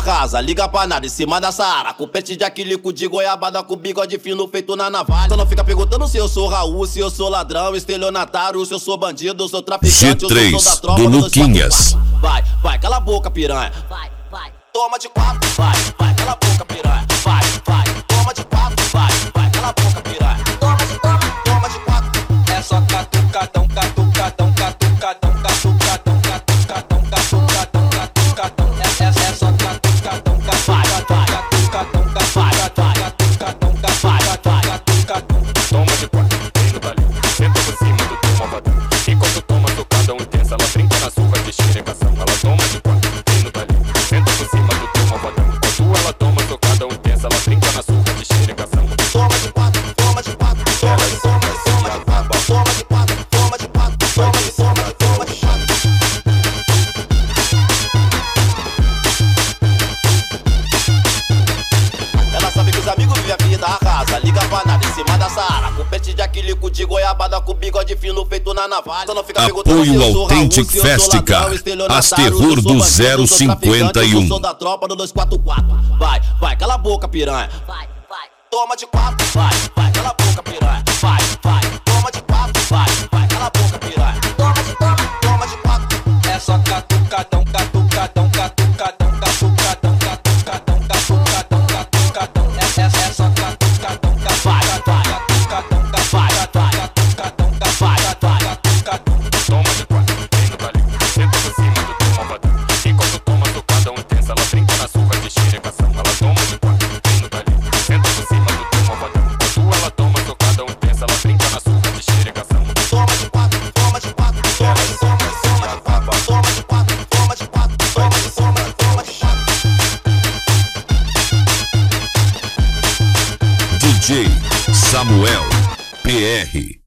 casa, liga pra nada, em cima da Saara. Com pente de aquilico de goiabada, com bigode fino feito na navalha. Você não fica perguntando se eu sou Raul, se eu sou ladrão, estelionatário, se eu sou bandido, eu sou traficante, G3 eu sou da tropa do Luquinhas. Vai, vai, cala a boca, piranha. Vai, vai, toma de quatro. Vai, vai, cala a boca, piranha. Vai, vai, toma de quatro. Vai, vai, cala a boca, piranha. Toma de quatro. É só catucadão, catucadão, catucadão, catucadão, catucadão, catucadão, catucadão. É só catucadão, catucadão, catucadão, catucadão, catucadão, catucadão. Toma de quatro, vem no balinho, senta por cima do teu malvadão. Enquanto toma tocadão intensa, ela brinca na surra de xeregação. Ela toma de quatro, vem no balinho, senta por cima do teu malvadão. Enquanto ela toma tocadão intensa, ela brinca na surra de xeregação. Toma de quatro, toma de quatro, toma de quatro, toma de quatro, toma de quatro, toma de quatro, toma de quatro, toma de quatro. Ela sabe que os amigos vivem a vida arrasa, liga pra nada em cima da Saara. Com pente de aquilico de goiabada, com bigode fino feito na navalha. Você não fica perguntando se Apoio eu sou Raul, Authentic se eu sou Festica, ladrão, estelionatário, as terror eu sou do bandido, eu sou traficante, 051. eu sou da tropa do 244. Vai, vai, cala a boca, piranha. Vai, vai, toma de quatro. Vai, vai, cala a boca, piranha. Vai, vai, toma de quatro. Vai, vai, cala a boca, piranha. Toma de quatro. É só catucadão, catucadão, catucadão, catucadão, catucadão, catucadão, catucadão. É só catucadão, catucadão, catucadão, catucadão, catucadão. Toma de quatro, vem no balinho, senta por cima do teu malvadão. Enquanto toma tocadão intensa, ela brinca na surra de xeregação. Ela toma de quatro, vem no balinho, senta por cima do teu malvadão. Enquanto ela toma tocadão intensa, ela brinca na surra de xeregação. Toma de quatro, toma de quatro, toma de quatro, toma de quatro, toma de quatro, toma de quatro, toma de quatro, toma de quatro. DJ Samuel PR